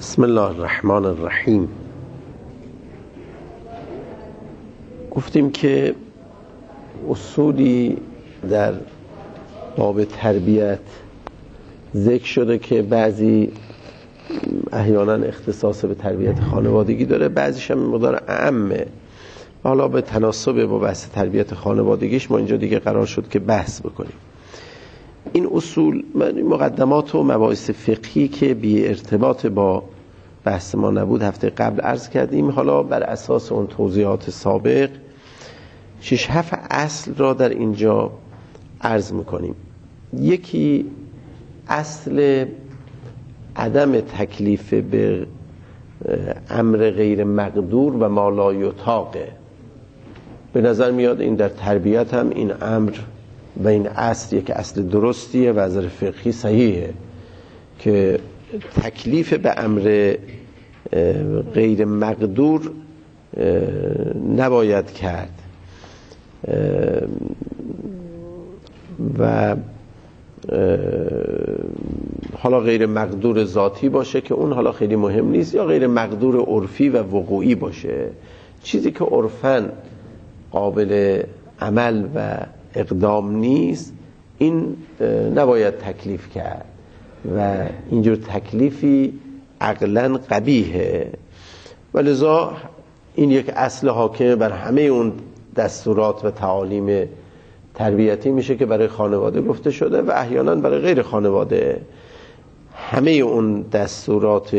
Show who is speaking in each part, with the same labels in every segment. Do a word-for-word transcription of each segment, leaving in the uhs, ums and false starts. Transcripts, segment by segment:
Speaker 1: بسم الله الرحمن الرحیم. گفتیم که اصولی در باب تربیت ذکر شده که بعضی احیانا اختصاص به تربیت خانوادگی داره، بعضیش هم مقدار اعمه. حالا به تناسب با بحث تربیت خانوادگیش ما اینجا دیگه قرار شد که بحث بکنیم. این اصول مقدمات و مباحث فقهی که بی ارتباط با بحث ما نبود هفته قبل عرض کردیم. حالا بر اساس اون توضیحات سابق شش هفت اصل را در اینجا عرض میکنیم. یکی اصل عدم تکلیف به امر غیر مقدور و ما لا یطاقه. به نظر میاد این در تربیت هم این امر و این اصل یک اصل درستیه و از نظر فقهی صحیحه که تکلیف به امر غیر مقدور نباید کرد و حالا غیر مقدور ذاتی باشه که اون حالا خیلی مهم نیست، یا غیر مقدور عرفی و وقوعی باشه، چیزی که عرفاً قابل عمل و اقدام نیست این نباید تکلیف کرد و اینجور تکلیفی عقلاً قبیحه. ولذا این یک اصل حاکم بر همه اون دستورات و تعالیم تربیتی میشه که برای خانواده گفته شده و احیانا برای غیر خانواده. همه اون دستورات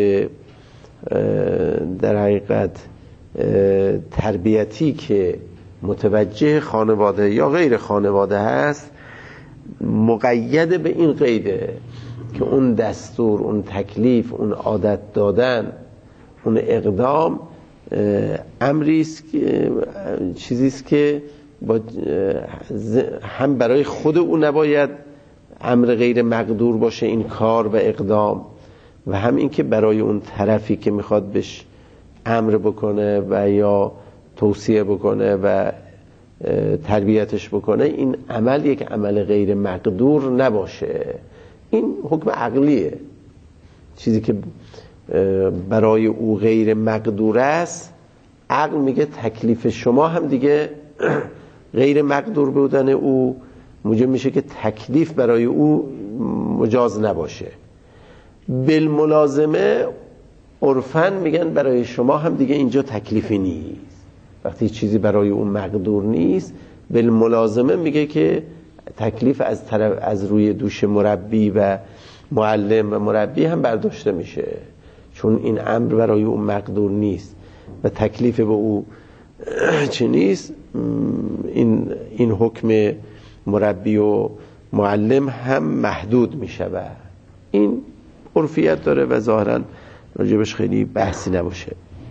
Speaker 1: در حقیقت تربیتی که متوجه خانواده یا غیر خانواده هست مقید به این قیده که اون دستور، اون تکلیف، اون عادت دادن، اون اقدام امریست که چیزیست که با هم برای خود او نباید امر غیر مقدور باشه این کار و اقدام، و هم این که برای اون طرفی که میخواد بهش امر بکنه و یا توصیه بکنه و تربیتش بکنه این عمل یک عمل غیر مقدور نباشه. این حکم عقلیه. چیزی که برای او غیر مقدور است عقل میگه تکلیف شما هم دیگه غیر مقدور بودن او موجب میشه که تکلیف برای او مجاز نباشه. بالملازمه عرفاً میگن برای شما هم دیگه اینجا تکلیفی نیست. وقتی چیزی برای اون مقدور نیست بالملازمه میگه که تکلیف از طرف از روی دوش مربی و معلم و مربی هم برداشته میشه، چون این امر برای اون مقدور نیست و تکلیف به او چه نیست. این این حکم مربی و معلم هم محدود میشه و این عرفیت داره و ظاهرا راجبش خیلی بحثی نباشه.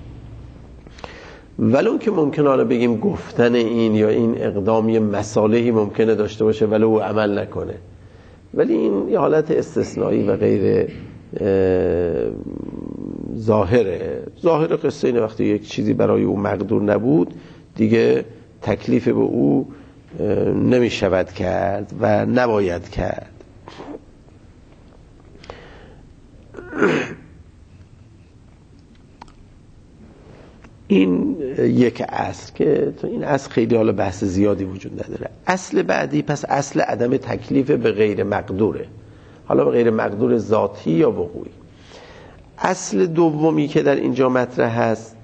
Speaker 1: ولو که ممکنه حالا بگیم گفتن این یا این اقدامی مصالحی ممکنه داشته باشه ولو او عمل نکنه، ولی این یه حالت استثنایی و غیر ظاهره. ظاهر قصه اینه وقتی یک چیزی برای او مقدور نبود دیگه تکلیف به او نمی شود کرد و نباید کرد. این یک اصل که تو این اصل خیلی حالا بحث زیادی وجود نداره. اصل بعدی پس اصل عدم تکلیف به غیر مقدوره، حالا به غیر مقدور ذاتی یا وقوعی. اصل دومی که در اینجا مطرح هست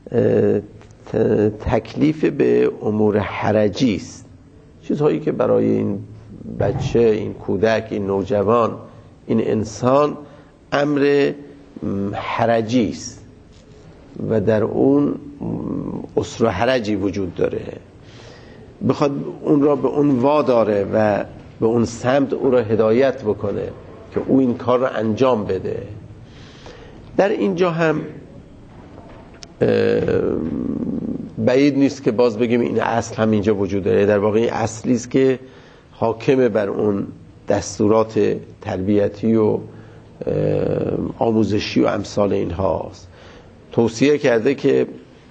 Speaker 1: تکلیف به امور حرجی است، چیزهایی که برای این بچه، این کودک، این نوجوان، این انسان امر حرجی است و در اون اسر و حرجی وجود داره، بخواد اون را به اون واداره و به اون سمت او را هدایت بکنه که او این کار را انجام بده. در اینجا هم بعید نیست که باز بگیم این اصل هم اینجا وجود داره. در واقع این اصلی است که حاکم بر اون دستورات تربیتی و آموزشی و امثال اینهاست. توصیه کرده که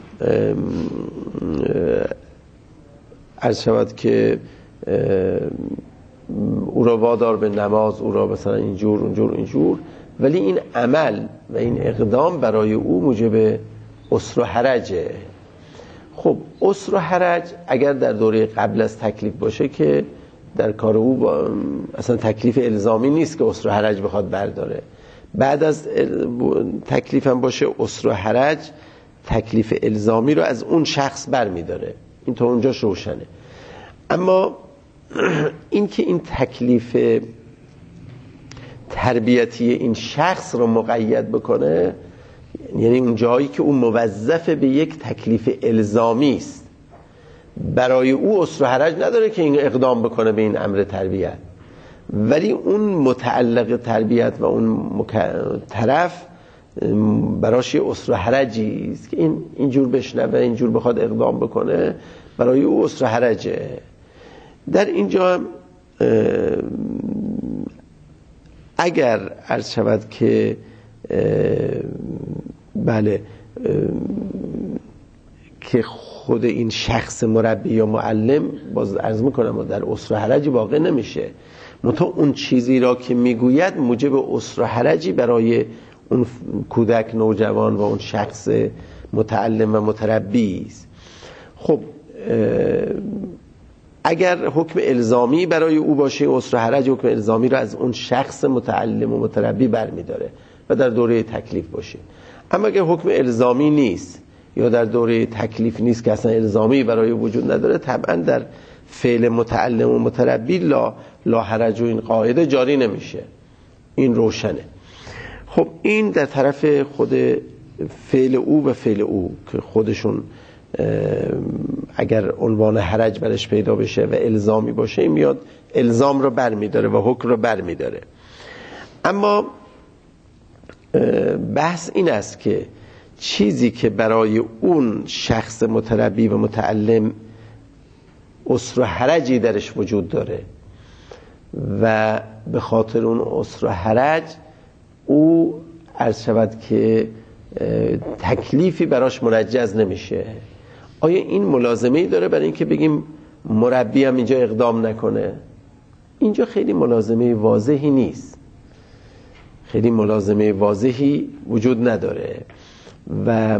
Speaker 1: عرض شود که او را وادار به نماز، او را مثلا اینجور اونجور اینجور، ولی این عمل و این اقدام برای او موجب اسر و حرجه. خب اسر و حرج اگر در دوره قبل از تکلیف باشه که در کار او با اصلا تکلیف الزامی نیست که اسر و حرج بخواد برداره. بعد از تکلیف هم باشه اسر و حرج تکلیف الزامی رو از اون شخص بر می داره. این تا اونجاش روشنه. اما این که این تکلیف تربیتی این شخص رو مقید بکنه، یعنی اون جایی که اون موظف به یک تکلیف الزامی است، برای او اسر و حرج نداره که این اقدام بکنه به این امر تربیت، ولی اون متعلق تربیت و اون مک... طرف براش یه اسر و حرجی است که این اینجور بشنوه، اینجور بخواد اقدام بکنه، برای او اسر و حرجه. در اینجا اگر عرض شود که بله که خود این شخص مربی یا معلم، باز عرض میکنم در اسر و حرجی واقع نمیشه، منتها اون چیزی را که میگوید موجب اسر و حرجی برای اون کودک، نوجوان و اون شخص متعلم و متربی است. خب اگر حکم الزامی برای او باشه، اسر و حرج حکم الزامی را از اون شخص متعلم و متربی برمیداره و در دوره تکلیف باشه. اما اگر حکم الزامی نیست یا در دوره تکلیف نیست که اصلا الزامی برای وجود نداره، طبعا در فعل متعلم و متربی لا لا حرج و این قاعده جاری نمیشه. این روشنه. خب این در طرف خود فعل او و فعل او که خودشون اگر عنوان حرج برش پیدا بشه و الزامی باشه، این میاد الزام رو بر میداره و حکم رو بر میداره. اما بحث این است که چیزی که برای اون شخص متربی و متعلم اسر و حرجی درش وجود داره و به خاطر اون اسر و حرج او عرض شود که تکلیفی براش منجز نمیشه، آیا این ملازمه‌ای داره برای اینکه بگیم مربی هم اینجا اقدام نکنه؟ اینجا خیلی ملازمه واضحی نیست، خیلی ملازمه واضحی وجود نداره و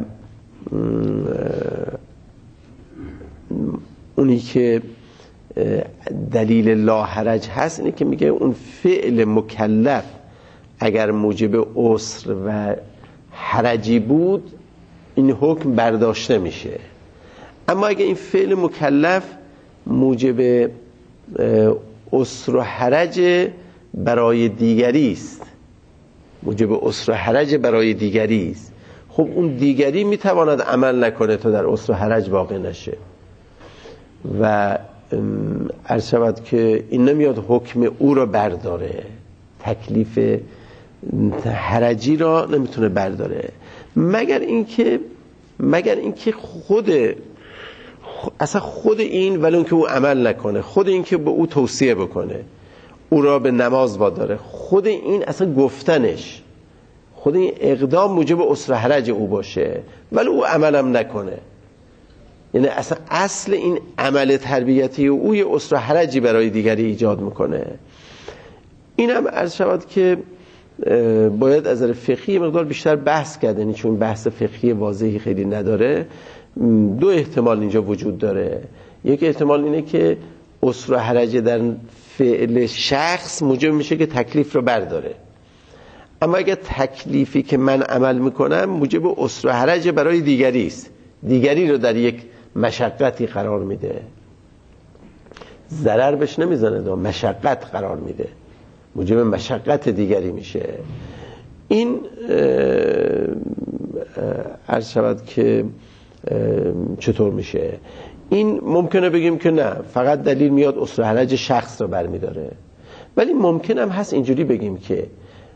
Speaker 1: اونی که دلیل لا حرج هست اینه که میگه اون فعل مکلف اگر موجب اسر و حرجی بود این حکم برداشته میشه، اما اگر این فعل مکلف موجب اسر و حرج برای دیگری است، موجب اسر و حرج برای دیگری است، خب اون دیگری میتواند عمل نکنه تا در اسر و حرج واقع نشه و عرض شود که این نمیاد حکم او را برداره، تکلیف حرجی را نمیتونه برداره، مگر اینکه مگر اینکه خود اصلا خود این ولی اون که او عمل نکنه، خود این که به او توصیه بکنه، او را به نماز واداره، خود این اصلا گفتنش، خود این اقدام موجب اسر و حرج او باشه ولی او عملم نکنه، یعنی اصلا اصل این عمل تربیتی او یه اسر و حرجی برای دیگری ایجاد میکنه. اینم عرض شود که باید از نظر فقهی مقدار بیشتر بحث کرد، یعنی چون بحث فقهی واضحی خیلی نداره. دو احتمال اینجا وجود داره، یک احتمال اینه که اسر و حرج در فعل شخص موجب میشه که تکلیف رو برداره، اما اگر تکلیفی که من عمل میکنم موجب اسر و حرج برای دیگری است، دیگری رو در یک مشقتی قرار میده، ضرر بهش نمیزنه، دا مشقت قرار میده، موجب مشقت دیگری میشه. این عرض شود که چطور میشه؟ این ممکنه بگیم که نه، فقط دلیل میاد اسر و حرج شخص رو برمیداره، ولی ممکن هم هست اینجوری بگیم که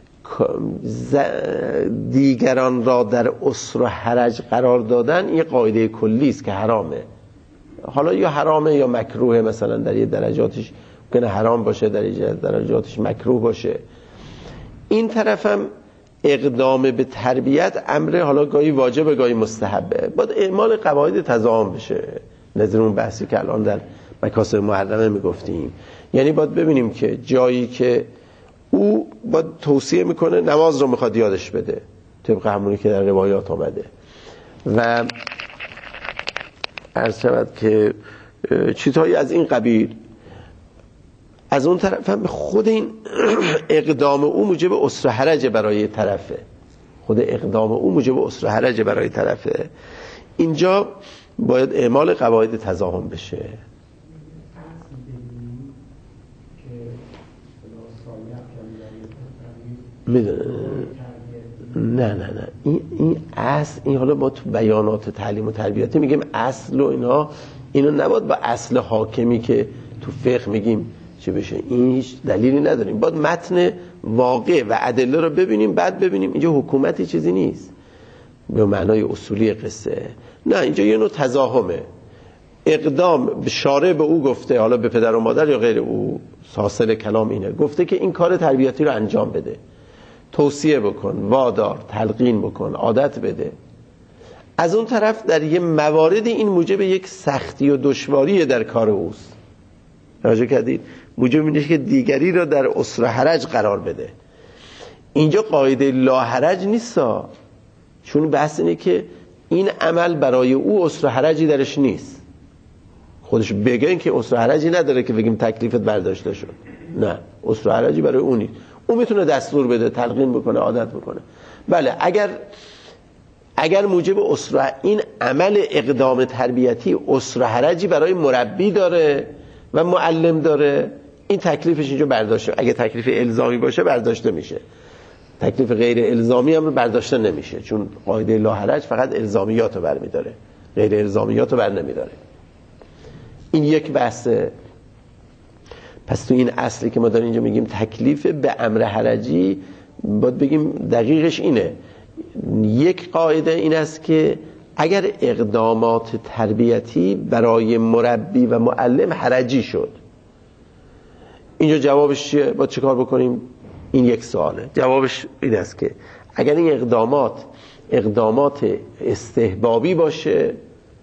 Speaker 1: دیگران را در اسر و حرج قرار دادن یه قاعده کلی است که حرامه، حالا یا حرامه یا مکروه، مثلا در یه درجاتش ممکنه حرام باشه، در یه درجاتش مکروه باشه. این طرفم اقدام به تربیت امر حالا گاهی واجب گاهی مستحبه، باید اعمال قواعد تضامن بشه، نظر اون بحثی که الان در مکاسب محرمه میگفتیم، یعنی باید ببینیم که جایی که او با توصیه میکنه نماز رو میخواد یادش بده طبق همونی که در روایات آمده و عرض شود که چیزهایی از این قبیل. از اون طرف هم خود این اقدام او موجب عسر و حرج برای طرفه، خود اقدام او موجب عسر و حرج برای طرفه. اینجا باید اعمال قواعد تضاهم بشه. میدونه نه نه نه این این اصل، این حالا ما تو بیانات تعلیم و تربیتی میگیم اصل و اینا، اینو نباید با اصل حاکمی که تو فقه میگیم چه بشه، این هیچ دلیلی نداریم. باید متن واقع و ادله رو ببینیم بعد ببینیم. اینجا حکومتی چیزی نیست به معنای اصولی قصه، نه اینجا یه نوع تضاهمه. اقدام شارع به او گفته، حالا به پدر و مادر یا غیر او، حاصل کلام اینه، گفته که این کار تربیتی رو انجام بده، توصیه بکن، وادار، تلقین بکن، عادت بده. از اون طرف در یه موارد این موجب یک سختی و دشواری در کار اوست. توجه کردید؟ موجب اینه که دیگری را در عسر و حرج قرار بده. اینجا قاعده لا حرج نیستا، چون بحث اینه که این عمل برای او عسر و حرجی درش نیست. خودش بگه این که عسر و حرجی نداره که بگیم تکلیفت برداشته شد، نه، عسر و حرجی برای اون نیست. اون میتونه دستور بده، تلقین بکنه، عادت بکنه. بله اگر اگر موجب عسر، این عمل اقدام تربیتی عسر و حرجی برای مربی داره و معلم داره، این تکلیفش اینجا برداشته. اگه تکلیف الزامی باشه برداشته میشه، تکلیف غیر الزامی هم برداشته نمیشه، چون قاعده لا حرج فقط الزامیات رو برمیداره، غیر الزامیات رو بر نمیداره. این یک بحثه. پس تو این اصلی که ما داریم اینجا میگیم تکلیف به امر حرجی، باید بگیم دقیقش اینه. یک قاعده این است که اگر اقدامات تربیتی برای مربی و معلم حرجی شد، اینجا جوابش چیه؟ باید چه کار بکنیم؟ این یک سواله. جوابش این است که اگر این اقدامات اقدامات استحبابی باشه،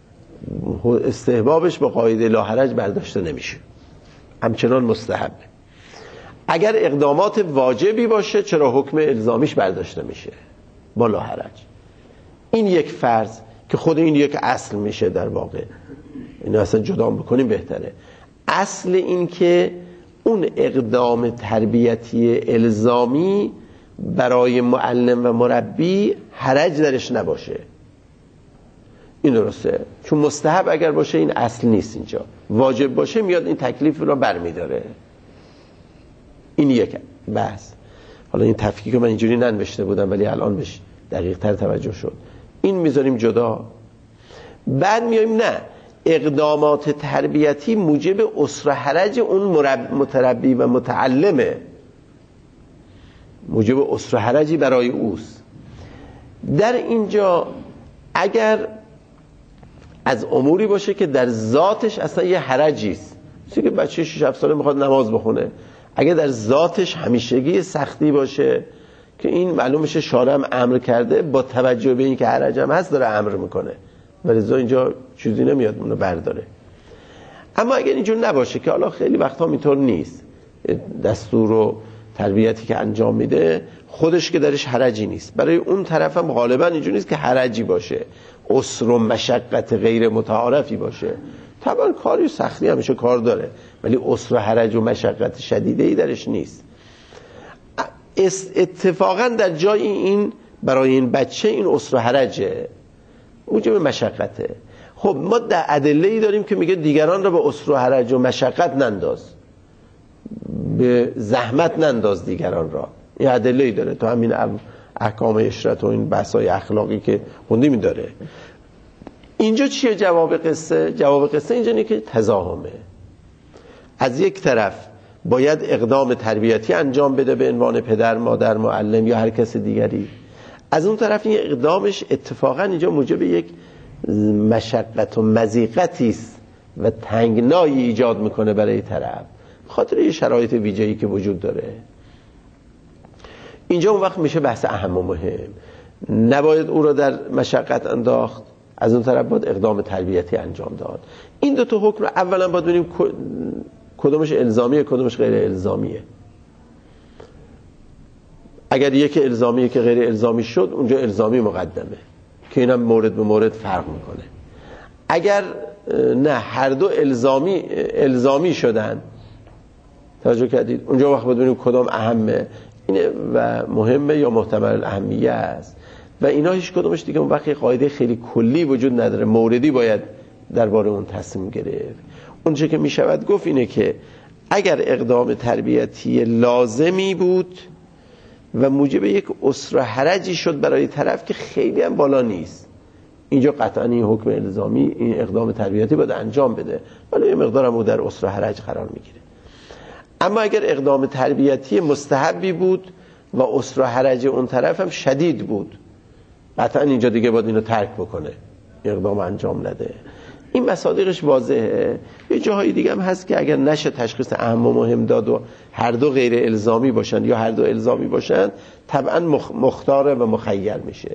Speaker 1: استحبابش با قاعده لا حرج برداشته نمیشه، همچنان مستحبه. اگر اقدامات واجبی باشه، چرا حکم الزامیش برداشته میشه با لا حرج. این یک فرض که خود این یک اصل میشه در واقع. اینو اصلا جدا بکنیم بهتره. اصل این که اون اقدام تربیتی الزامی برای معلم و مربی حرج درش نباشه. این درسته، چون مستحب اگر باشه این اصل نیست، اینجا واجب باشه میاد این تکلیف رو برمیداره. این یک بحث. حالا این تفکیک من اینجوری ننوشته بودم ولی الان بهش دقیق تر توجه شد. این میذاریم جدا. بعد میایم نه، اقدامات تربیتی موجب عسر و حرج اون متربی و متعلمه، موجب عسر و حرجی برای اوست. در اینجا اگر از اموری باشه که در ذاتش اصلا یه حرجی است، مثل که بچه شش هفت ساله میخواد نماز بخونه، اگه در ذاتش همیشگی سختی باشه که این معلوم میشه شارع هم امر کرده، با توجه به این که حرج هم هست داره امر میکنه، ولی اینجا چیزی نمیاد اونو برداره. اما اگر اینجور نباشه که حالا خیلی وقتا اینطور نیست، دستور و تربیتی که انجام میده خودش که درش حرجی نیست، برای اون طرف هم غالبا اینجور نیست که حرجی باشه، عسر و مشقت غیر متعارفی باشه. طبعا کاری سختی همیشه کار داره، ولی عسر و حرج و مشقت شدیده‌ای درش نیست. اتفاقا در جای این برای این بچه این عسر و حرجه، موجب مشقته. خب ما در ادله‌ای داریم که میگه دیگران را به عسر و حرج و مشقت ننداز، به زحمت ننداز دیگران را. این ادله‌ای داره تو همین احکام اشرت و این بحث‌های اخلاقی که خوندیم داره. اینجا چیه جواب قصه؟ جواب قصه اینجا اینه که تضاهمه. از یک طرف باید اقدام تربیتی انجام بده به عنوان پدر، مادر، معلم یا هر کس دیگری. از اون طرف این اقدامش اتفاقا اینجا موجب یک مشقت و مضیقتی است و تنگنایی ایجاد میکنه برای طرف، خاطر یه شرایط ویژه‌ای که وجود داره. اینجا اون وقت میشه بحث اهم و مهم. نباید او را در مشقت انداخت، از اون طرف باید اقدام تربیتی انجام داد. این دو تا حکم رو اولا باید ببینیم کدومش الزامیه کدومش غیر الزامیه. اگر یک الزامی که غیر الزامی شد اونجا الزامی مقدمه که اینم مورد به مورد فرق میکنه. اگر نه هر دو الزامی الزامی شدن، توجه کردید، اونجا وقت بدونیم کدام اهمه اینه و مهمه یا محتمل الاهمیه است و اینا هیچ کدومش دیگه اون وقت قاعده خیلی کلی وجود نداره، موردی باید درباره اون تصمیم گرفت. اونچه که میشود گفت اینه که اگر اقدام تربیتی لازمی بود و موجب یک اسره حرجی شد برای طرف که خیلی هم بالا نیست، اینجا قطعا این حکم الزامی، این اقدام تربیتی باید انجام بده، ولی یه مقدار هم در اسره حرج قرار میگیره. اما اگر اقدام تربیتی مستحبی بود و اسره حرج اون طرف هم شدید بود، قطعا اینجا دیگه باید اینو ترک بکنه، اقدام انجام نده. این مصادیقش واضحه. یه جاهای دیگه هم هست که اگر نشه تشخیص اهم و مهم داد و هر دو غیر الزامی باشن یا هر دو الزامی باشن، طبعا مختاره و مخیر میشه.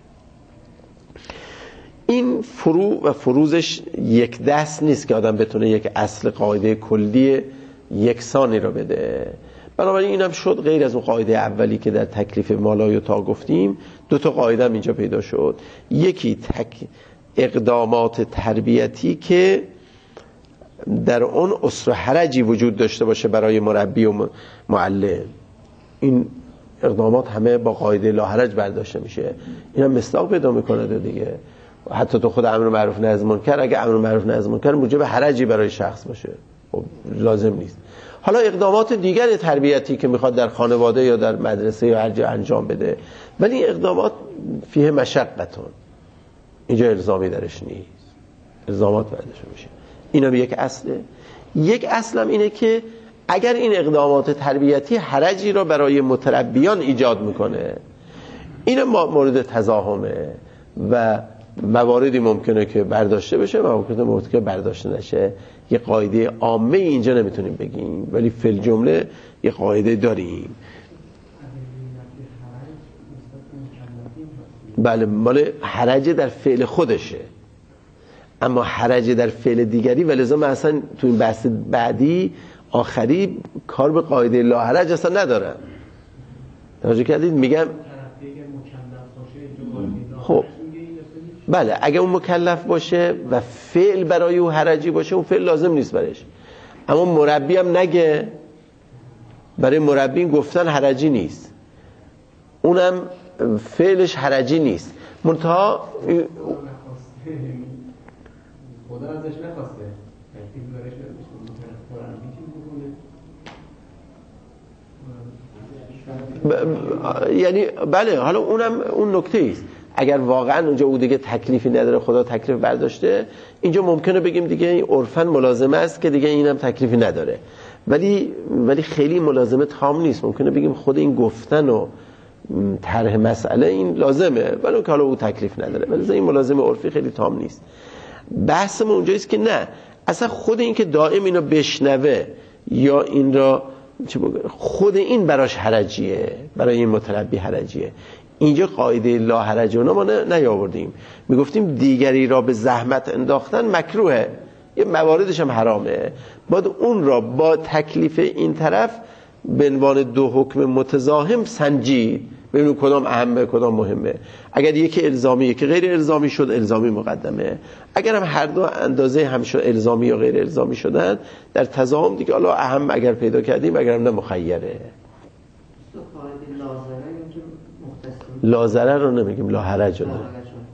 Speaker 1: این فروع و فروزش یک دست نیست که آدم بتونه یک اصل قاعده کلی یکسانی رو بده. بنابراین اینم شد غیر از اون قاعده اولی که در تکلیف مالای تا گفتیم، دو تا قاعده هم اینجا پیدا شد. یکی تک اقدامات تربیتی که در اون اسره حرجی وجود داشته باشه برای مربی و معلم، این اقدامات همه با قاعده لا حرج برداشته میشه. این هم مصداق پیدا میکنه دیگه. حتی تو خود امر معروف نهی از منکر، اگه امر معروف نهی از منکر موجب حرجی برای شخص باشه خب لازم نیست. حالا اقدامات دیگر تربیتی که میخواد در خانواده یا در مدرسه یا هر جا انجام بده، ولی این اقدامات فیه مشقتون، اینجا الزامی درش نیست، الزامات برداشته میشه. اینا یک اصله. یک اصلم اینه که اگر این اقدامات تربیتی حرجی را برای متربیان ایجاد میکنه، این مورد تزاحمه و مواردی ممکنه که برداشته بشه و ممکنه که برداشته نشه. یه قاعده عامه اینجا نمیتونیم بگیم، ولی فی الجمله یه قاعده داریم. بله، مال حرج در فعل خودشه، اما حرج در فعل دیگری و لذا من اصلا تو این بحث بعدی آخری کار به قاعده لا حرج اصلا ندارم. توجه کردید؟ میگم خب بله، اگه اون مکلف باشه و فعل برای او حرجی باشه، اون فعل لازم نیست برش. اما مربی هم نگه، برای مربی گفتن حرجی نیست، اونم فعلش حرجی نیست. منتها
Speaker 2: خدا ازش نخواسته
Speaker 1: یعنی بله، حالا اونم اون نکته است. اگر واقعا اونجا او دیگه تکلیفی نداره، خدا تکلیف برداشته، اینجا ممکنه بگیم دیگه عرفاً ملازمه است که دیگه اینم تکلیفی نداره، ولی ولی خیلی ملازمه تام نیست. ممکنه بگیم خود این گفتن و طرح مسئله این لازمه، ولی که حالا او تکلیف نداره، ولی این ملازمه عرفی خیلی تام نیست. بحثمون اونجا است که نه، اصلا خود این که دائم اینو بشنوه یا این را خود این براش حرجیه، برای این متربی حرجیه. اینجا قاعده لا حرج رو ما نیاوردیم، میگفتیم دیگری را به زحمت انداختن مکروهه، یه مواردش هم حرامه، باید اون را با تکلیف این طرف به عنوان دو حکم متزاحم سنجید، ببینیم کدام اهمه کدام مهمه. اگر یکی الزامی یکی غیر الزامی شد، الزامی مقدمه. اگر هم هر دو اندازه هم شد الزامی یا غیر الزامی شدن، در تضاهم دیگه حالا اهم اگر پیدا کردیم، اگر هم نه مخیره. لازره رو نمیگیم، لا حرج رو
Speaker 3: مختص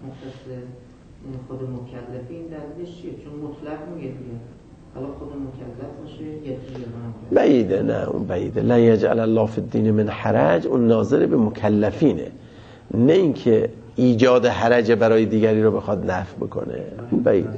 Speaker 3: خود مکلفین دلیلش چیه؟ چون مطلق میگه دیگه، حالا خود مکلف باشه یه
Speaker 1: بعیده. نه اون بعیده. لا یجعل الله فی الدین من حرج، اون ناظر به مکلفینه، نه اینکه ایجاد حرج برای دیگری رو بخواد نفی بکنه. بعیده.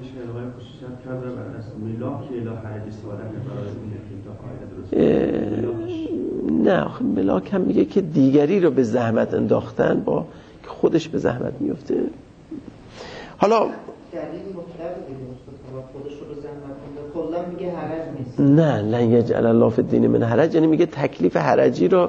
Speaker 1: نه آخه ملاک هم میگه که دیگری رو به زحمت انداختن با که خودش به زحمت میفته. حالا
Speaker 3: دلیل مطلق دیگه خودش رو به زحمت انداخت، کلا میگه حرج نیست.
Speaker 1: نه لن یجعل الله فی الدین من حرج، یعنی میگه تکلیف حرجی رو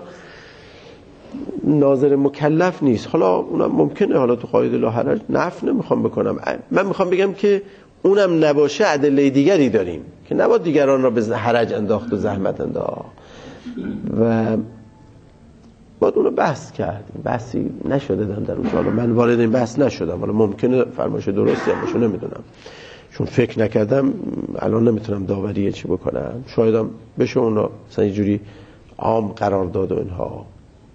Speaker 1: ناظر مکلف نیست. حالا اونم ممکنه حالا تو قاعده لا حرج نفی نمیخوام بکنم، من میخوام بگم که اونم نباشه ادله دیگری داریم که نباید دیگران را به حرج انداخت و زحمت انداخت. و باید اونو بحث کردیم. بحثی نشده در اون حالا من وارد این بحث نشدم، حالا ممکنه فرمایش درستی هم باشه نمیدونم، چون فکر نکردم الان نمیتونم داوری چی بکنم. شایدم بشه اون رو مثلا یه جوری عام قرار داد و اینها.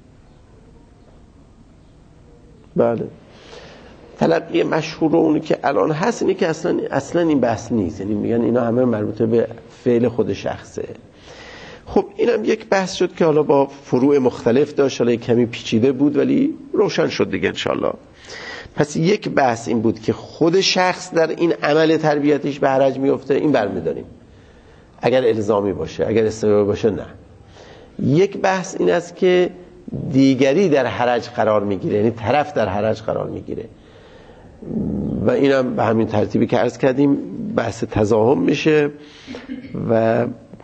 Speaker 1: بله تلقی مشهور اونی که الان هست اینه که اصلا اصلا این بحث نیست، یعنی میگن اینا همه مربوطه به فعل خود شخصه. خب اینم یک بحث شد که حالا با فروع مختلف داشت، حالا کمی پیچیده بود ولی روشن شد دیگه انشالله. پس یک بحث این بود که خود شخص در این عمل تربیتیش به حرج میفته، این برمیداریم اگر الزامی باشه، اگر استحبابی باشه نه. یک بحث این است که دیگری در حرج قرار میگیره، یعنی طرف در حرج قرار میگیره و اینم به همین ترتیبی که عرض کردیم بحث تضاهم میشه و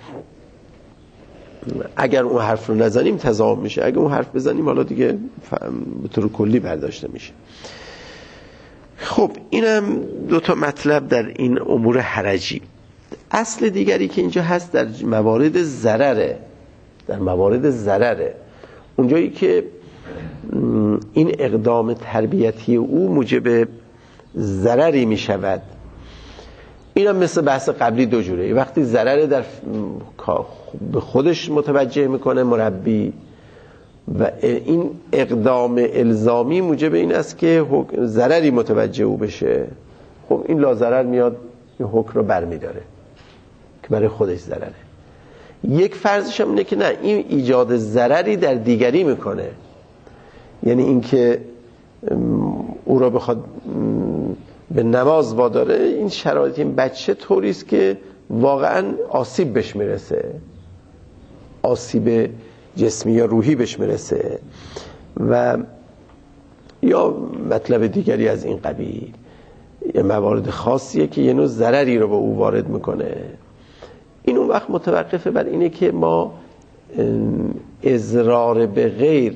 Speaker 1: اگر اون حرف رو نزنیم تضاهم میشه، اگر اون حرف بزنیم حالا دیگه به طور کلی برداشته میشه. خب اینم دو تا مطلب در این امور حرجی. اصل دیگری که اینجا هست در موارد ضرره، در موارد ضرره اونجایی که این اقدام تربیتی او موجب ضرری می شود. این هم مثل بحث قبلی دو جوره، وقتی ضرر در به خودش متوجه میکنه مربی و این اقدام الزامی موجب این است که ضرری متوجه او بشه، خب این لا ضرر میاد این حکم رو برمیداره که برای خودش ضرره. یک فرضش هم اینه که نه، این ایجاد ضرری در دیگری میکنه، یعنی اینکه او را بخواد به نماز واداره، این شرایط این بچه طوری است که واقعا آسیب بهش میرسه، آسیب جسمی یا روحی بهش میرسه و یا مطلب دیگری از این قبیل، یه موارد خاصیه که یه نوع ضرری رو به او وارد میکنه. این اون وقت متوقفه بر اینه که ما اضرار به غیر،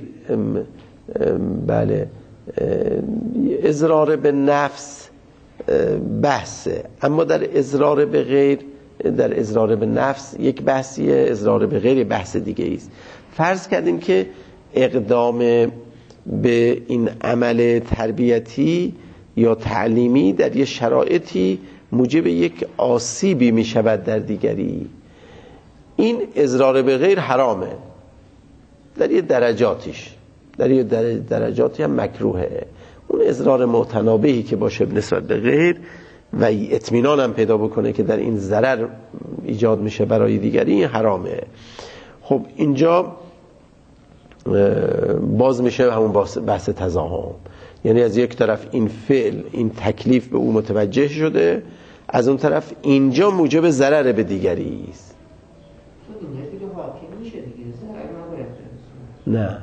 Speaker 1: بله اضرار به نفس بحثه، اما در اضرار به غیر، در اضرار به نفس یک بحثیه، اضرار به غیر بحث دیگه است. فرض کردیم که اقدام به این عمل تربیتی یا تعلیمی در یه شرایطی موجب یک آسیبی می شود در دیگری، این اضرار به غیر حرامه در یه درجاتیش، در یه درجاتی هم مکروهه. اون اضرار متنابهی که باشه نسبت به غیر و اطمینان هم پیدا بکنه که در این ضرر ایجاد میشه برای دیگری، این حرامه. خب اینجا باز میشه همون بحث تضاهم، یعنی از یک طرف این فعل، این تکلیف به او متوجه شده، از اون طرف اینجا موجب ضرر به دیگری است. نه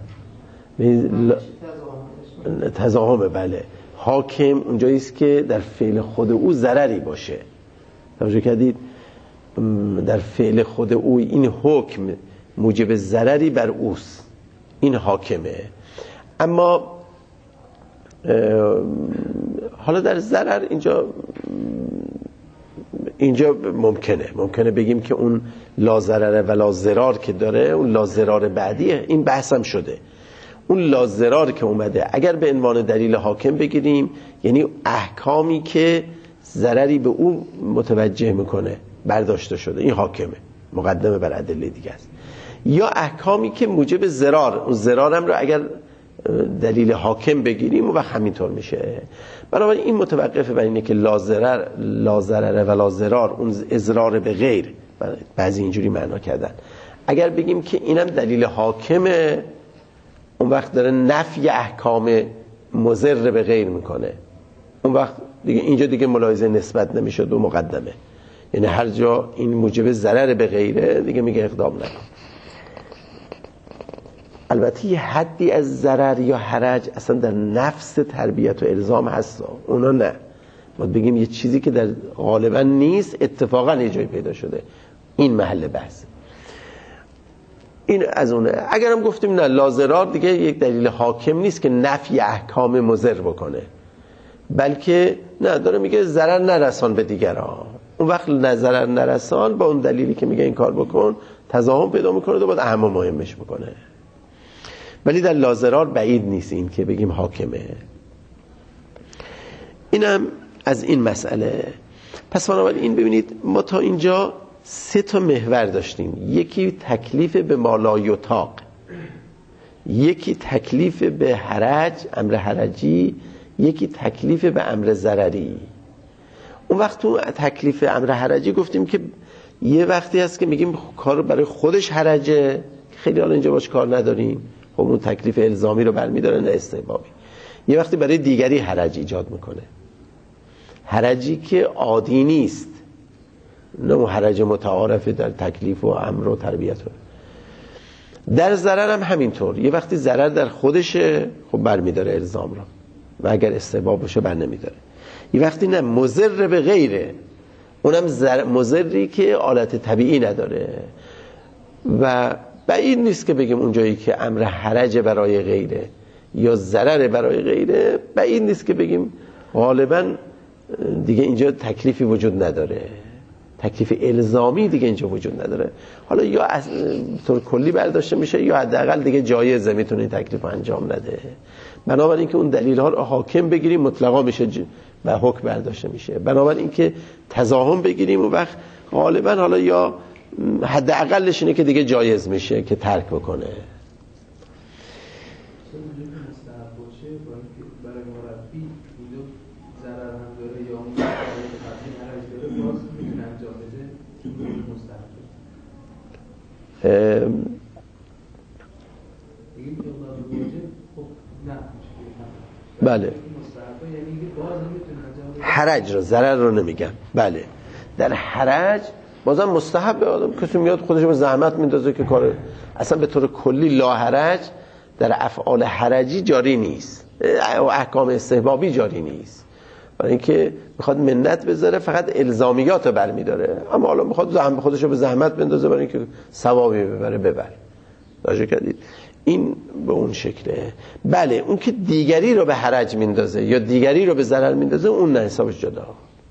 Speaker 1: تضاهمه، بله حاکم اونجایی است که در فعل خود او ضرری باشه. توجه کردید؟ در فعل خود او این حکم موجب ضرری بر اوست، این حاکمه. اما حالا در ضرر اینجا اینجا ممکنه ممکنه بگیم که اون لا ضرر و لا ضرار که داره، اون لا ضرار بعدیه. این بحث هم شده، اون لا ضرار که اومده اگر به عنوان دلیل حاکم بگیریم، یعنی احکامی که ضرری به اون متوجه میکنه برداشته شده، این حاکمه، مقدمه بر ادله دیگه است. یا احکامی که موجب ضرار، اون ضرارم رو اگر دلیل حاکم بگیریم و همینطور میشه. بنابراین این متوقفه بر اینه که لا ضرر لا ضرر و لا ضرار، اون اضرار به غیر، بعضی اینجوری معنا کردن. اگر بگیم که اینم دلیل حاکمه، اون وقت داره نفی احکام مضر به غیر میکنه، اون وقت دیگه اینجا دیگه ملاحظه نسبت نمیشه دو مقدمه، یعنی هر جا این موجب ضرر به غیره دیگه میگه اقدام نکن. البته یه حدی از ضرر یا حرج اصلا در نفس تربیت و الزام هست، اونا نه، باید بگیم یه چیزی که در غالبا نیست اتفاقا یه جایی پیدا شده، این محل بحث. این از اونه. اگرم گفتیم نه لا ضرار دیگه یک دلیل حاکم نیست که نفی احکام مضر بکنه، بلکه نه داره میگه ضرر نرسان به دیگران، اون وقت ضرر نرسان با اون دلیلی که میگه این کار بکن تضاهم پیدا میکنه و باید اهم مهمش بکنه. ولی در لاضرار بعید نیست این که بگیم حاکمه. اینم از این مسئله. پس بنابراین این ببینید ما تا اینجا سه تا محور داشتیم. یکی تکلیف به ما لا یطاق، یکی تکلیف به حرج، امر حرجی، یکی تکلیف به امر ضرری. اون وقت تو تکلیف امر حرجی گفتیم که یه وقتی هست که میگیم کار برای خودش حرجه، خیلی حالا اینجا باش کار نداریم، خب اون تکلیف الزامی رو برمی‌داره نه استحبابی. یه وقتی برای دیگری حرج ایجاد میکنه، حرجی که عادی نیست، نه اون حرج متعارف در تکلیف و امر و تربیت. در ضرر هم همینطور، یه وقتی ضرر در خودشه خب برمی‌داره الزام رو، و اگر استحباب باشه بر نمی‌داره. یه وقتی نه مضر به غیره، اونم زر... مضری که آلت طبیعی نداره، و بعید نیست که بگیم اونجایی که امر حرج برای غیره یا ضرر برای غیره، بعید نیست که بگیم غالبا دیگه اینجا تکلیفی وجود نداره، تکلیف الزامی دیگه اینجا وجود نداره. حالا یا از طور کلی برداشته میشه یا حداقل دیگه جایزه، میتونه این تکلیف انجام نده. بنابراین که اون دلیل ها رو حاکم بگیریم مطلقا میشه و حکم برداشته میشه. بنابراین که تضاهم بگیریم و وقت غالبا حالا یا حداقلش اینه که دیگه جایز میشه که ترک بکنه. بله حرج رو، ضرر رو نمیگم. بله در حرج بازم مستحب آدم کسی میاد خودش به زحمت میندازه که کار، اصلا به طور کلی لا حرج در افعال حرجی جاری نیست و احکام استحبابی جاری نیست، برای اینکه میخواد منت بذاره فقط الزامیات رو برمیداره، اما حالا میخواد زحمت خودش رو به زحمت بندازه برای اینکه ثوابی ببره ببر. راجع کردید این به اون شکله. بله اون که دیگری رو به حرج میندازه یا دیگری رو به ضرر میندازه اون نه، حسابش جدا.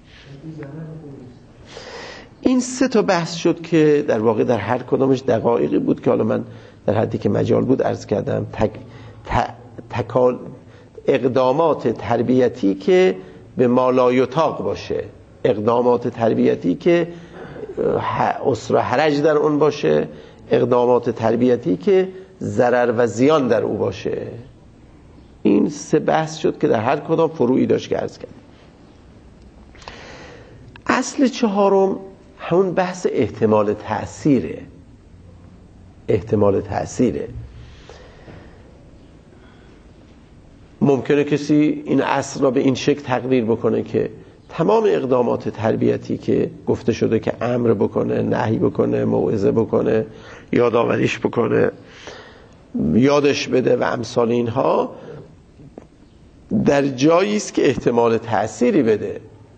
Speaker 1: این سه تا بحث شد که در واقع در هر کدامش دقایقی بود که حالا من در حدی که مجال بود عرض کردم. تک تکال اقدامات تربیتی که به ما لا یطاق باشه، اقدامات تربیتی که اسر حرج در اون باشه، اقدامات تربیتی که ضرر و زیان در او باشه. این سه بحث شد که در هر کدام فروعی داشت که عرض کردم. اصل چهارم همون بحث احتمال تأثیره. احتمال تأثیره. ممکنه کسی این اصل را به این شکل تقریر بکنه که تمام اقدامات تربیتی که گفته شده که امر بکنه، نهی بکنه، موعظه بکنه، یادآوریش بکنه، یادش بده و امثال اینها، در جایی است که احتمال تأثیری بده.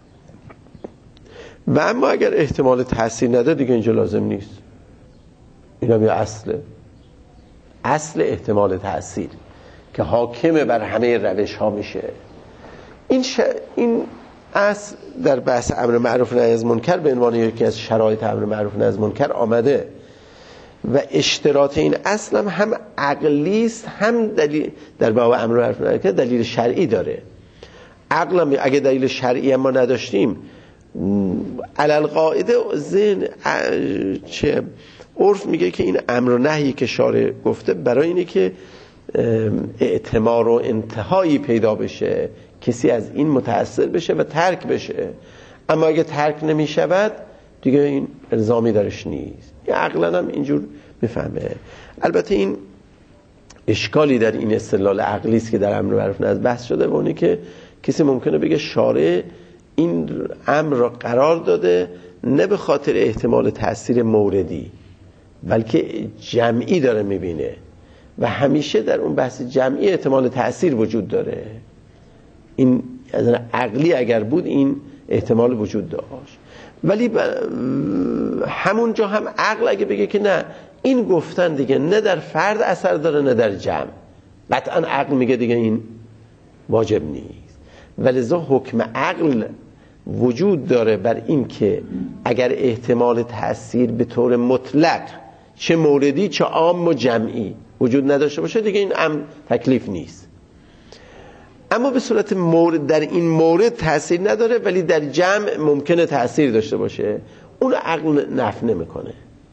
Speaker 1: و اما اگر احتمال تأثیر نده دیگه اینجا لازم نیست. این هم یه اصله، اصل احتمال تأثیر که حاکمه بر همه روش ها میشه. این, ش... این اصل در بحث امر معروف نهی از منکر به عنوان یکی از شرایط امر معروف نهی از منکر آمده و اشتراط این اصل هم, هم عقلی است، هم دلیل در باب امر معروف نهی از منکر دلیل شرعی داره. عقل هم اگه دلیل شرعی ما نداشتیم، علل قاعده ذهن چه عرف میگه که این امر و نهی که شارع گفته برای اینه که اعتمار و انتهایی پیدا بشه، کسی از این متأثر بشه و ترک بشه. اما اگه ترک نمیشود دیگه این الزامی درش نیست. یا عقلا هم اینجور میفهمه. البته این اشکالی در این استدلال عقلی است که در امر معروف نهی از بحث شده، و اونه که کسی ممکنه بگه شارع این امر را قرار داده نه به خاطر احتمال تأثیر موردی بلکه جمعی داره میبینه و همیشه در اون بحث جمعی احتمال تأثیر وجود داره. این از عقلی اگر بود این احتمال وجود داشت، ولی همونجا هم عقل اگه بگه که نه این گفتن دیگه نه در فرد اثر داره نه در جمع، قطعا عقل میگه دیگه این واجب نیست. ولذا حکم عقل وجود داره بر این که اگر احتمال تأثیر به طور مطلق چه موردی چه عام و جمعی وجود نداشته باشه دیگه این امر تکلیف نیست. اما به صورت مورد در این مورد تأثیر نداره، ولی در جمع ممکنه تأثیر داشته باشه، اون عقل نفی نمیکنه.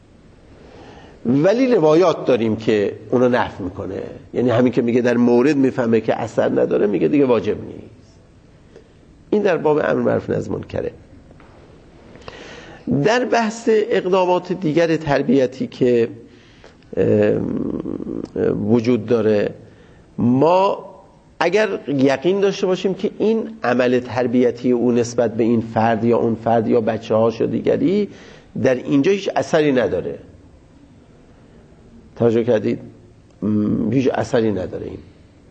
Speaker 1: ولی روایات داریم که اونو نفی میکنه، یعنی همین که میگه در مورد میفهمه که اثر نداره، میگه دیگه واجب نیست. این در باب امر معروف نهی از منکره. در بحث اقدامات دیگر تربیتی که وجود داره، ما اگر یقین داشته باشیم که این عمل تربیتی او نسبت به این فرد یا اون فرد یا بچه هاش یا دیگری در اینجا هیچ اثری نداره، توجه کردید؟ هیچ اثری نداره این،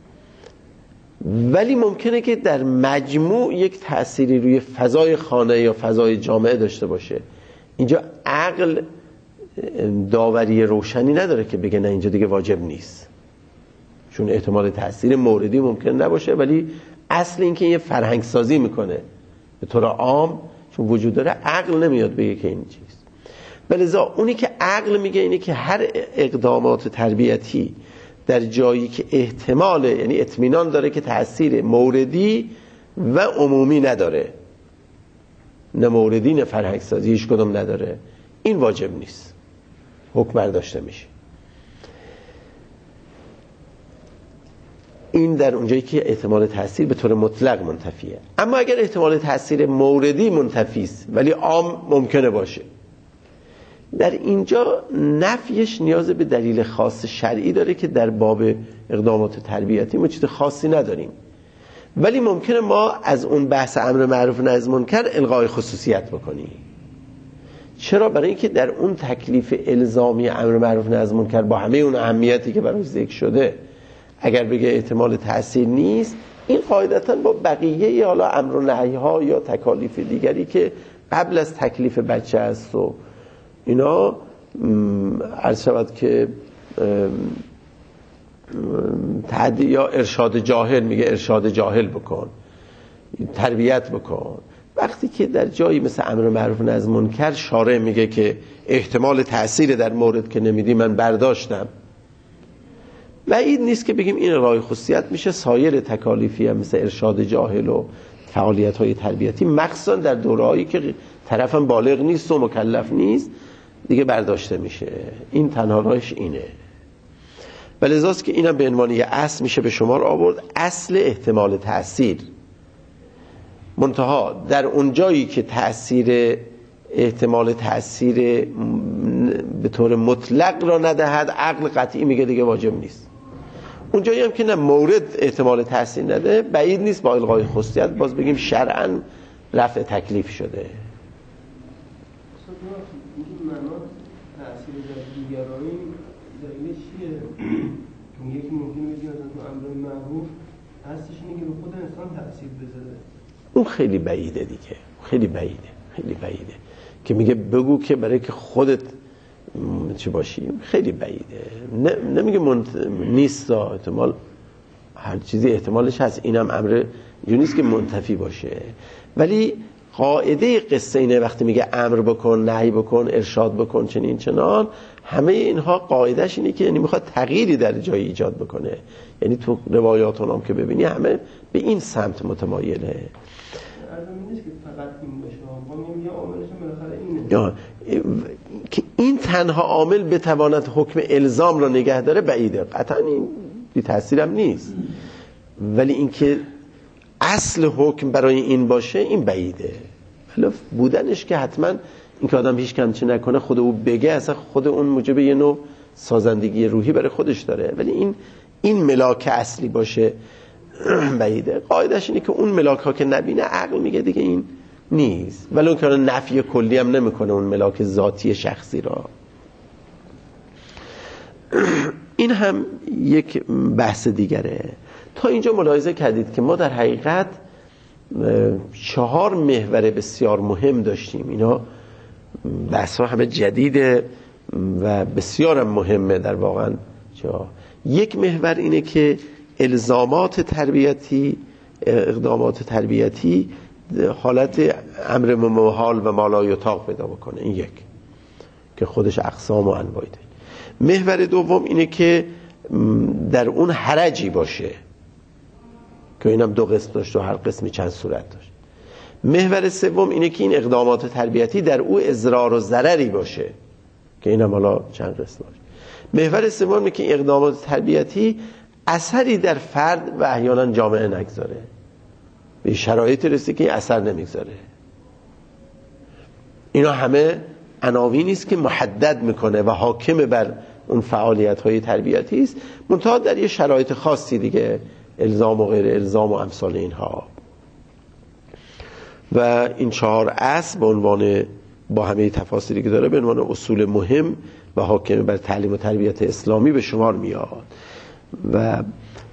Speaker 1: ولی ممکنه که در مجموع یک تأثیری روی فضای خانه یا فضای جامعه داشته باشه. اینجا عقل داوری روشنی نداره که بگه نه اینجا دیگه واجب نیست، چون احتمال تأثیر موردی ممکن نباشه، ولی اصل این که یه فرهنگ سازی میکنه به طور عام، چون وجود داره، عقل نمیاد بگه که این چیز. بلذا اونی که عقل میگه اینه که هر اقدامات تربیتی در جایی که احتمال، یعنی اطمینان داره که تأثیر موردی و عمومی نداره، نه موردی نه فرهنگ سازی، هیچ کدوم نداره، این واجب نیست، حکم برداشته میشه. این در اونجایی که احتمال تأثیر به طور مطلق منتفیه. اما اگر احتمال تأثیر موردی منتفی است ولی عام ممکنه باشه، در اینجا نفیش نیاز به دلیل خاص شرعی داره که در باب اقدامات تربیتی ما چیز خاصی نداریم، ولی ممکنه ما از اون بحث امر معروف و نهی از منکر الغای خصوصیت بکنیم. چرا؟ برای اینکه در اون تکلیف الزامی امر معروف و نهی از منکر با همه اون اهمیتی که براش ذکر شده، اگر بگه احتمال تأثیر نیست، این قاعدتاً با بقیه حالا امر و نهی ها یا تکالیف دیگری که قبل از تکلیف بچه است و اینا عرض شود که تعدی یا ارشاد جاهل، میگه ارشاد جاهل بکن، تربیت بکن. وقتی که در جایی مثل امر معروف و نهی از منکر شارع میگه که احتمال تأثیر در مورد که نمیدی من برداشتم، بعید نیست که بگیم این راه خصوصیت میشه سایر تکالیفی هم مثل ارشاد جاهل و فعالیت های تربیتی، مخصوصا در دورهایی که طرفم بالغ نیست و مکلف نیست، دیگه برداشته میشه. این تنها راهش اینه. بلذاست که اینم به عنوان یه اصل میشه به شمار آورد، اصل احتمال تأثیر. منتها در اون جایی که تأثیر احتمال تأثیر به طور مطلق را ندهد، عقل قطعی میگه دیگه واجب نیست. اون جایی هم که نه مورد احتمال تأثیر نده، بعید نیست با الغای خصوصیت باز بگیم شرعاً رفع تکلیف شده.
Speaker 4: تأثیر در دیگرانی دلیلش چیه؟ چون یکی ممکنه بگه مثلا تو امر معروف هستش اینه که رو خود انسان تأثیر بذاره،
Speaker 1: اون خیلی بعیده دیگه، خیلی بعیده، خیلی بعیده که میگه بگو که برای که خودت چی باشی، خیلی بعیده. نمیگه منت... نیست، احتمال هر چیزی احتمالش هست، اینم امر جو نیست که منتفی باشه، ولی قاعده قصه اینه وقتی میگه امر بکن، نهی بکن، ارشاد بکن، چنین چنان، همه اینها قاعدش اینه که یعنی میخواد تغییری در جایی ایجاد بکنه. یعنی تو روایات اونام که ببینی همه به این سمت متمایله.
Speaker 4: ارزم نیست که فقط این باشه، ما میگیم یه عاملش بالاخره اینه
Speaker 1: که این تنها عامل بتواند حکم الزام را نگه داره، بعیده، قطعا این بی تأثیرم نیست، ولی اینکه اصل حکم برای این باشه این بعیده. خلاف بودنش که حتما این که آدم هیچ کمچه نکنه خود او بگه، اصلا خود اون موجب یه نوع سازندگی روحی برای خودش داره، ولی این این ملاک اصلی باشه بعیده. قاعدش اینه که اون ملاک ها که نبینه عقل میگه دیگه این نیست، ولی اون که نفی کلی هم نمیکنه اون ملاک ذاتی شخصی را. این هم یک بحث دیگره. تا اینجا ملاحظه کردید که ما در حقیقت چهار محور بسیار مهم داشتیم. اینا بحث‌ها همه جدیده و بسیار هم مهمه در واقعا. جا یک محور اینه که الزامات تربیتی، اقدامات تربیتی حالت امر محال و ما لا یطاق پیدا بکنه، این یک که خودش اقسام و انواع داره. محور دوم اینه که در اون حرجی باشه که اینم دو قسم داشت و هر قسمی چند صورت داشت. محور سوم اینه که این اقدامات تربیتی در او اضرار و ضرری باشه که اینم حالا چند قسم باشه. محور سوم اینه که این اقدامات تربیتی اثری در فرد و احیانا جامعه نگذاره، به شرایط رسید که این اثر نمیگذاره. اینا همه عناوینی است که محدد میکنه و حاکم بر اون فعالیت‌های تربیتی است، منتها در یه شرایط خاصی دیگه، الزام و غیر الزام و امثال اینها. و این چهار اصل به عنوان با همه تفاصیلی که داره به عنوان اصول مهم و حاکم بر تعلیم و تربیت اسلامی به شمار میاد. و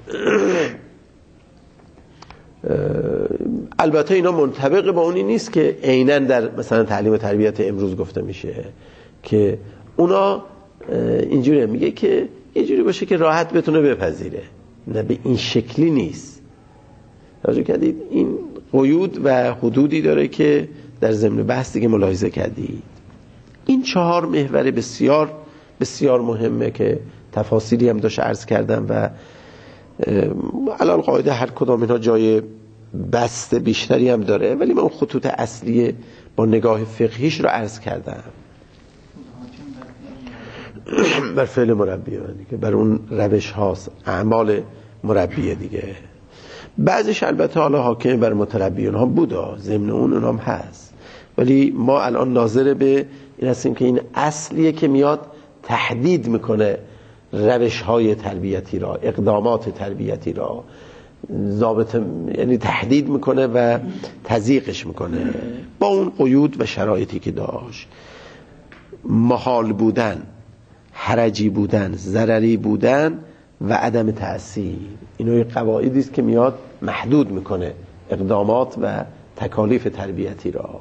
Speaker 1: البته اینا منطبق با اونی نیست که عیناً در مثلا تعلیم و تربیت امروز گفته میشه، که اونا اینجوری میگه که اینجوری باشه که راحت بتونه بپذیره، نه به این شکلی نیست. توجه کردید؟ این قیود و حدودی داره که در ضمن بحث دیگه ملاحظه کردید. این چهار محور بسیار بسیار مهمه که تفاصیلی هم داشت عرض کردم و علال قاعده هر کدام اینها جای بست بیشتری هم داره، ولی من خطوط اصلی با نگاه فقهیش رو عرض کردم. بر فعل مربی دیگه، بر اون روش هاست، اعمال مربی دیگه. بعضش البته حالا حاکم بر متربیون ها بودا، ضمن اون اونام هست، ولی ما الان ناظر به این هستیم که این اصلیه که میاد تحدید میکنه روش های تربیتی را، اقدامات تربیتی را ضابط، یعنی تحدید میکنه و تضییقش میکنه با اون قیود و شرایطی که داشت. محال بودن، حرجی بودن، ضرری بودن و عدم تأثیر، اینوی قواعدی است که میاد محدود میکنه اقدامات و تکالیف تربیتی را.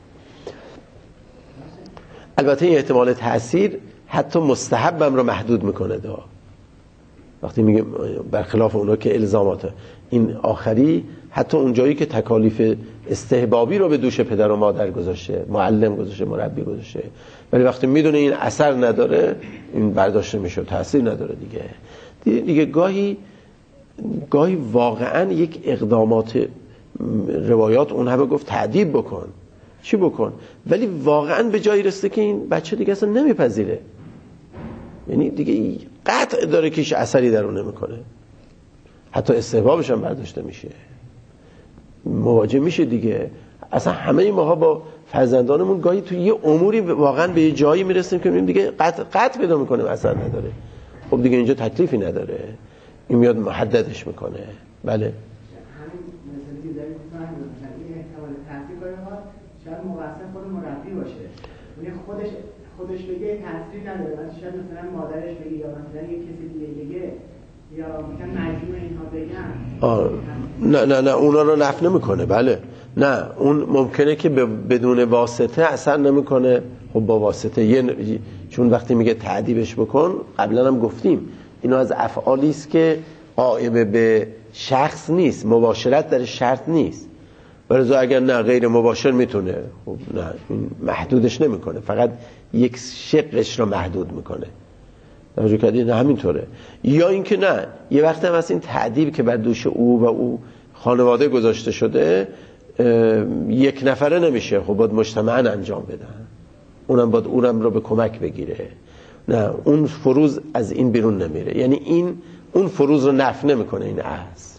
Speaker 1: البته این احتمال تأثیر حتی مستحبم رو محدود میکنه دا. وقتی میگه برخلاف اونا که الزاماته، این آخری حتی اونجایی که تکالیف استحبابی رو به دوش پدر و مادر گذاشته، معلم گذاشته، مربی گذاشته، ولی وقتی میدونه این اثر نداره این برداشته میشه، تأثیر نداره دیگه. دیگه, دیگه گاهی گاهی واقعا یک اقدامات روایات اون همه گفت تعدیب بکن، چی بکن، ولی واقعا به جایی رسته که این بچه دیگه اصلا نمیپذیره، یعنی دیگه قطع داره که هیچ اثری در اون نمیکنه، حتی استحبابش هم برداشته میشه، مواجه میشه دیگه. اصلا همه ماها با فرزندانمون گاهی توی یه اموری واقعا به یه جایی میرسیم که میبینیم دیگه قطع قطع پیدا میکنه، اثر نداره. خب دیگه اینجا تکلیفی نداره، این میاد محددش میکنه. بله
Speaker 5: همین مثلا که داریم مثلا این احتمال تاثیر کنه ها شاید مقصر خود مربی باشه، یعنی خودش خودش بگه تاثیر نداره، ولی شاید مثلا مادرش بگه یا مثلا یه کسی دیگه بگه یا مثلا مجموع اینها بگن. آه.
Speaker 1: نه نه نه اونا رو نفی نمیکنه. بله نه، اون ممکنه که بدون واسطه اثر نمیکنه. خب با واسطه یه ن... چون وقتی میگه تعدیبش بکن، قبلا هم گفتیم اینا از افعالی است که قائم به شخص نیست، مباشرت در شرط نیست. برای اگر نه غیر مباشر میتونه، خب نه این محدودش نمیکنه، فقط یک شقش رو محدود میکنه. توجه کردید؟ نه همینطوره. یا اینکه نه یه وقت هم از این تعدیب که بر دوش او و او خانواده گذاشته شده یک نفره نمیشه، خب باید مجتمعاً انجام بدن، اونم باید اونم رو به کمک بگیره. نه اون فروض از این بیرون نمیره، یعنی این اون فروض رو نفی نمیکنه. این اصل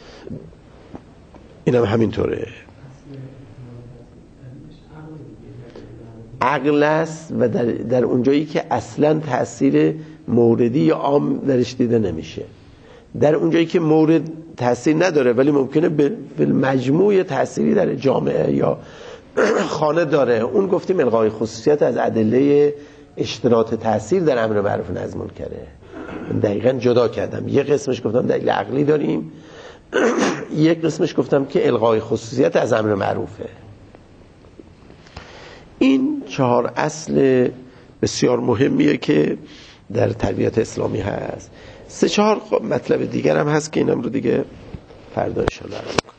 Speaker 1: اینم همینطوره. عقل است و در, در اونجایی که اصلا تأثیر موردی یا عام درش دیده نمیشه، در اونجایی که مورد تأثیر نداره ولی ممکنه به مجموع تأثیری در جامعه یا خانه داره، اون گفتیم الغای خصوصیت از ادله اشتراط تأثیر در امر معروف نهی از منکره. دقیقاً جدا کردم، یه قسمش گفتم دلیل عقلی داریم، یک قسمش گفتم که الغای خصوصیت از امر معروفه. این چهار اصل بسیار مهمیه که در تربیت اسلامی هست. سه چهار مطلب دیگر هم هست که اینم رو دیگه فردا ان شاء الله